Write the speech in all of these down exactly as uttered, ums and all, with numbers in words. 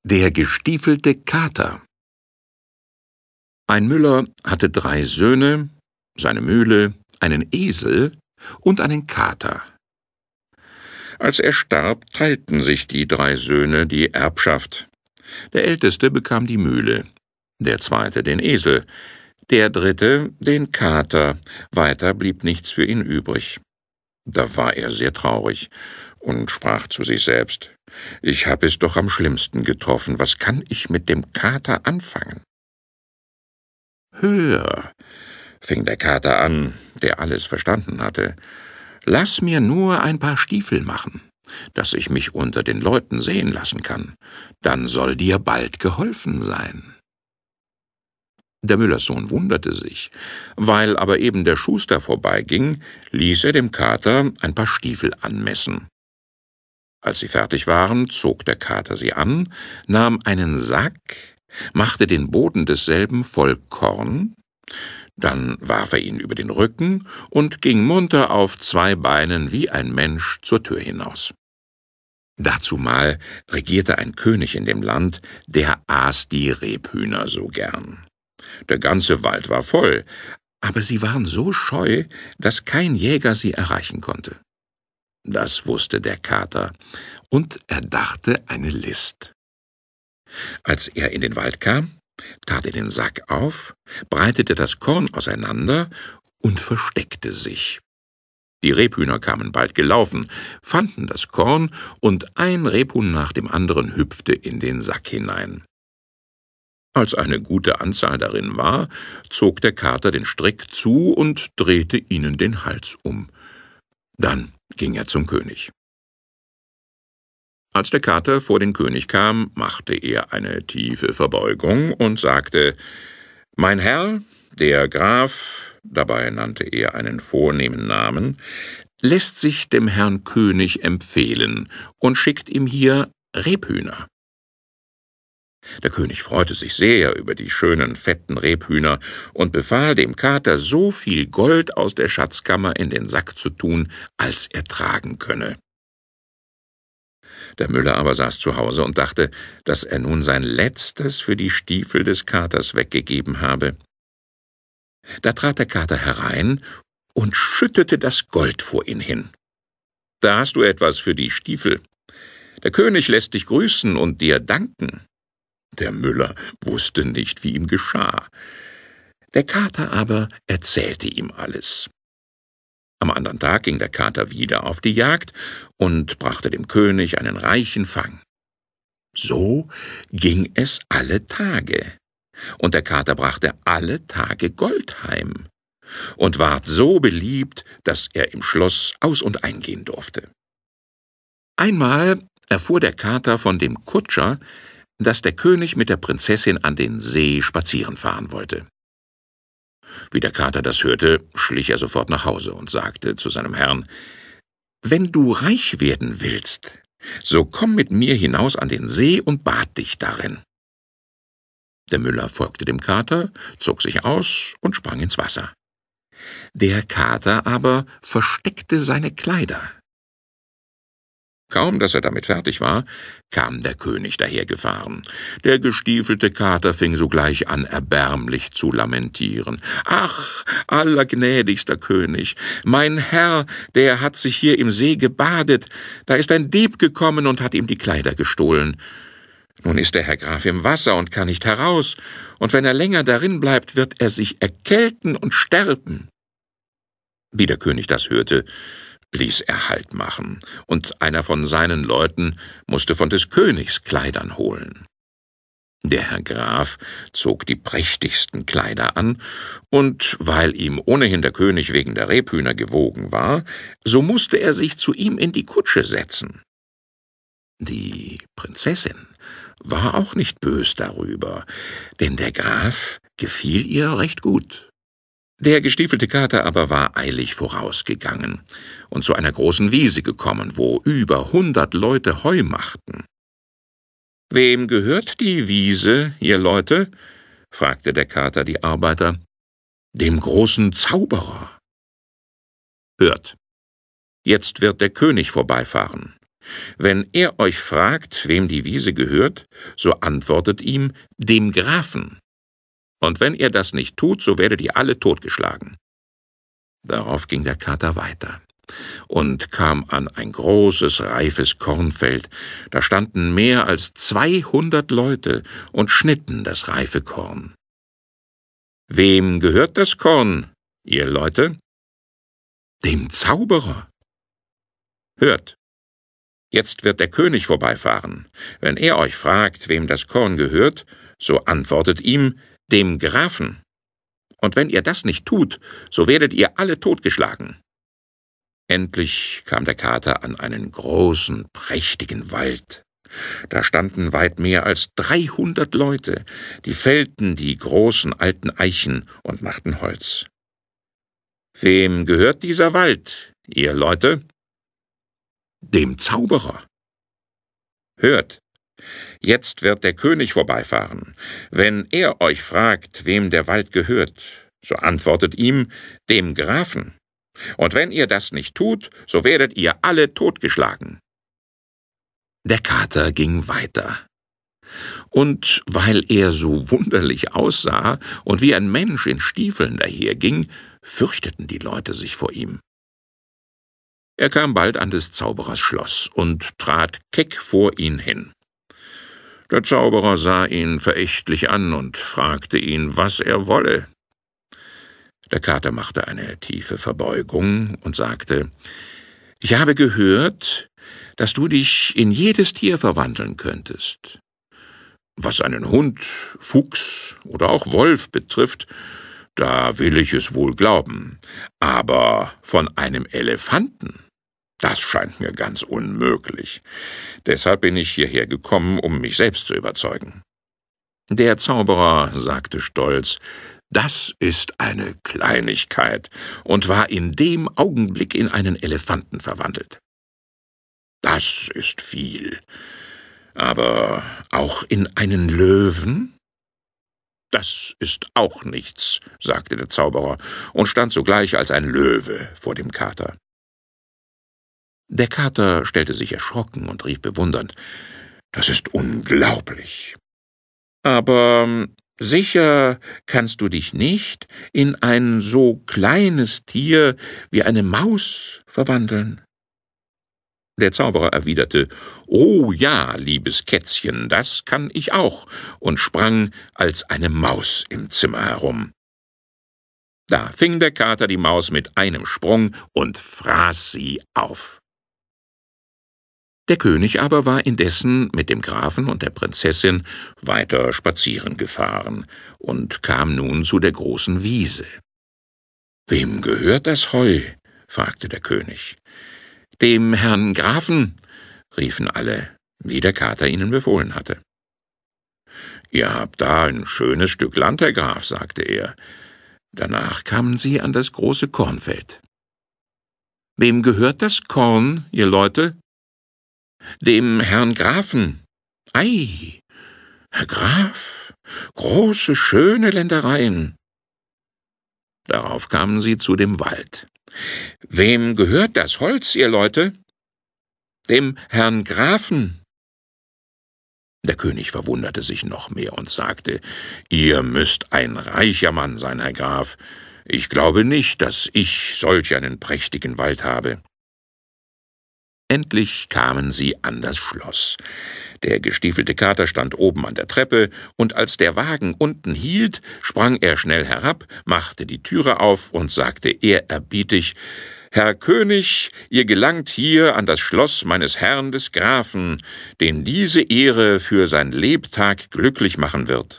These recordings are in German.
Der gestiefelte Kater. Ein Müller hatte drei Söhne, seine Mühle, einen Esel und einen Kater. Als er starb, teilten sich die drei Söhne die Erbschaft. Der Älteste bekam die Mühle, der Zweite den Esel, der Dritte den Kater, weiter blieb nichts für ihn übrig. Da war er sehr traurig und sprach zu sich selbst: »Ich habe es doch am schlimmsten getroffen, was kann ich mit dem Kater anfangen?« »Hör«, fing der Kater an, der alles verstanden hatte, »lass mir nur ein paar Stiefel machen, dass ich mich unter den Leuten sehen lassen kann, dann soll dir bald geholfen sein.« Der Müllerssohn wunderte sich, weil aber eben der Schuster vorbeiging, ließ er dem Kater ein paar Stiefel anmessen. Als sie fertig waren, zog der Kater sie an, nahm einen Sack, machte den Boden desselben voll Korn, dann warf er ihn über den Rücken und ging munter auf zwei Beinen wie ein Mensch zur Tür hinaus. Dazumal regierte ein König in dem Land, der aß die Rebhühner so gern. Der ganze Wald war voll, aber sie waren so scheu, dass kein Jäger sie erreichen konnte. Das wusste der Kater, und er dachte eine List. Als er in den Wald kam, tat er den Sack auf, breitete das Korn auseinander und versteckte sich. Die Rebhühner kamen bald gelaufen, fanden das Korn, und ein Rebhuhn nach dem anderen hüpfte in den Sack hinein. Als eine gute Anzahl darin war, zog der Kater den Strick zu und drehte ihnen den Hals um. Dann ging er zum König. Als der Kater vor den König kam, machte er eine tiefe Verbeugung und sagte: »Mein Herr, der Graf«, dabei nannte er einen vornehmen Namen, »lässt sich dem Herrn König empfehlen und schickt ihm hier Rebhühner.« Der König freute sich sehr über die schönen, fetten Rebhühner und befahl dem Kater, so viel Gold aus der Schatzkammer in den Sack zu tun, als er tragen könne. Der Müller aber saß zu Hause und dachte, dass er nun sein Letztes für die Stiefel des Katers weggegeben habe. Da trat der Kater herein und schüttete das Gold vor ihn hin. »Da hast du etwas für die Stiefel. Der König lässt dich grüßen und dir danken.« Der Müller wusste nicht, wie ihm geschah. Der Kater aber erzählte ihm alles. Am anderen Tag ging der Kater wieder auf die Jagd und brachte dem König einen reichen Fang. So ging es alle Tage, und der Kater brachte alle Tage Gold heim und ward so beliebt, dass er im Schloss aus- und eingehen durfte. Einmal erfuhr der Kater von dem Kutscher, dass der König mit der Prinzessin an den See spazieren fahren wollte. Wie der Kater das hörte, schlich er sofort nach Hause und sagte zu seinem Herrn: »Wenn du reich werden willst, so komm mit mir hinaus an den See und bad dich darin.« Der Müller folgte dem Kater, zog sich aus und sprang ins Wasser. Der Kater aber versteckte seine Kleider. Kaum, dass er damit fertig war, kam der König dahergefahren. Der gestiefelte Kater fing sogleich an, erbärmlich zu lamentieren. »Ach, allergnädigster König, mein Herr, der hat sich hier im See gebadet. Da ist ein Dieb gekommen und hat ihm die Kleider gestohlen. Nun ist der Herr Graf im Wasser und kann nicht heraus, und wenn er länger darin bleibt, wird er sich erkälten und sterben.« Wie der König das hörte, ließ er Halt machen, und einer von seinen Leuten musste von des Königs Kleidern holen. Der Herr Graf zog die prächtigsten Kleider an, und weil ihm ohnehin der König wegen der Rebhühner gewogen war, so musste er sich zu ihm in die Kutsche setzen. Die Prinzessin war auch nicht bös darüber, denn der Graf gefiel ihr recht gut. Der gestiefelte Kater aber war eilig vorausgegangen und zu einer großen Wiese gekommen, wo über hundert Leute Heu machten. »Wem gehört die Wiese, ihr Leute?« fragte der Kater die Arbeiter. »Dem großen Zauberer.« »Hört, jetzt wird der König vorbeifahren. Wenn er euch fragt, wem die Wiese gehört, so antwortet ihm, dem Grafen. Und wenn ihr das nicht tut, so werdet ihr alle totgeschlagen.« Darauf ging der Kater weiter und kam an ein großes, reifes Kornfeld. Da standen mehr als zweihundert Leute und schnitten das reife Korn. »Wem gehört das Korn, ihr Leute?« »Dem Zauberer.« »Hört, jetzt wird der König vorbeifahren. Wenn er euch fragt, wem das Korn gehört, so antwortet ihm, dem Grafen. Und wenn ihr das nicht tut, so werdet ihr alle totgeschlagen.« Endlich kam der Kater an einen großen, prächtigen Wald. Da standen weit mehr als dreihundert Leute, die fällten die großen alten Eichen und machten Holz. »Wem gehört dieser Wald, ihr Leute?« »Dem Zauberer.« »Hört, jetzt wird der König vorbeifahren. Wenn er euch fragt, wem der Wald gehört, so antwortet ihm, dem Grafen. Und wenn ihr das nicht tut, so werdet ihr alle totgeschlagen.« Der Kater ging weiter. Und weil er so wunderlich aussah und wie ein Mensch in Stiefeln daherging, fürchteten die Leute sich vor ihm. Er kam bald an des Zauberers Schloss und trat keck vor ihn hin. Der Zauberer sah ihn verächtlich an und fragte ihn, was er wolle. Der Kater machte eine tiefe Verbeugung und sagte, »Ich habe gehört, dass du dich in jedes Tier verwandeln könntest. Was einen Hund, Fuchs oder auch Wolf betrifft, da will ich es wohl glauben. Aber von einem Elefanten, das scheint mir ganz unmöglich. Deshalb bin ich hierher gekommen, um mich selbst zu überzeugen.« Der Zauberer sagte stolz, »Das ist eine Kleinigkeit«, und war in dem Augenblick in einen Elefanten verwandelt. »Das ist viel. Aber auch in einen Löwen?« »Das ist auch nichts«, sagte der Zauberer und stand sogleich als ein Löwe vor dem Kater. Der Kater stellte sich erschrocken und rief bewundernd, »Das ist unglaublich. Aber sicher kannst du dich nicht in ein so kleines Tier wie eine Maus verwandeln?« Der Zauberer erwiderte, »Oh ja, liebes Kätzchen, das kann ich auch«, und sprang als eine Maus im Zimmer herum. Da fing der Kater die Maus mit einem Sprung und fraß sie auf. Der König aber war indessen mit dem Grafen und der Prinzessin weiter spazieren gefahren und kam nun zu der großen Wiese. »Wem gehört das Heu?« fragte der König. »Dem Herrn Grafen«, riefen alle, wie der Kater ihnen befohlen hatte. »Ihr habt da ein schönes Stück Land, Herr Graf«, sagte er. Danach kamen sie an das große Kornfeld. »Wem gehört das Korn, ihr Leute?« »Dem Herrn Grafen.« »Ei, Herr Graf, große, schöne Ländereien.« Darauf kamen sie zu dem Wald. »Wem gehört das Holz, ihr Leute?« »Dem Herrn Grafen.« Der König verwunderte sich noch mehr und sagte, »Ihr müsst ein reicher Mann sein, Herr Graf. Ich glaube nicht, dass ich solch einen prächtigen Wald habe.« Endlich kamen sie an das Schloss. Der gestiefelte Kater stand oben an der Treppe, und als der Wagen unten hielt, sprang er schnell herab, machte die Türe auf und sagte ehrerbietig, »Herr König, ihr gelangt hier an das Schloss meines Herrn des Grafen, den diese Ehre für sein Lebtag glücklich machen wird.«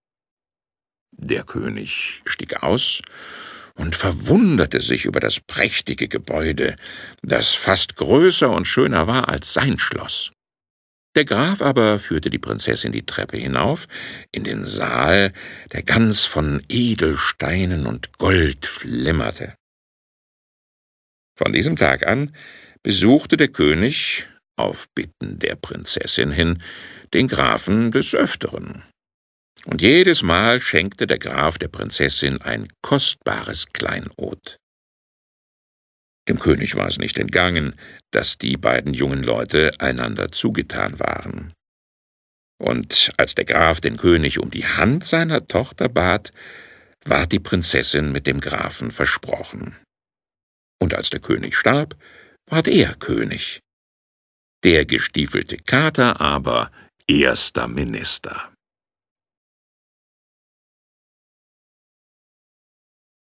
Der König stieg aus und verwunderte sich über das prächtige Gebäude, das fast größer und schöner war als sein Schloss. Der Graf aber führte die Prinzessin die Treppe hinauf, in den Saal, der ganz von Edelsteinen und Gold flimmerte. Von diesem Tag an besuchte der König, auf Bitten der Prinzessin hin, den Grafen des Öfteren. Und jedes Mal schenkte der Graf der Prinzessin ein kostbares Kleinod. Dem König war es nicht entgangen, dass die beiden jungen Leute einander zugetan waren. Und als der Graf den König um die Hand seiner Tochter bat, war die Prinzessin mit dem Grafen versprochen. Und als der König starb, ward er König. Der gestiefelte Kater aber erster Minister.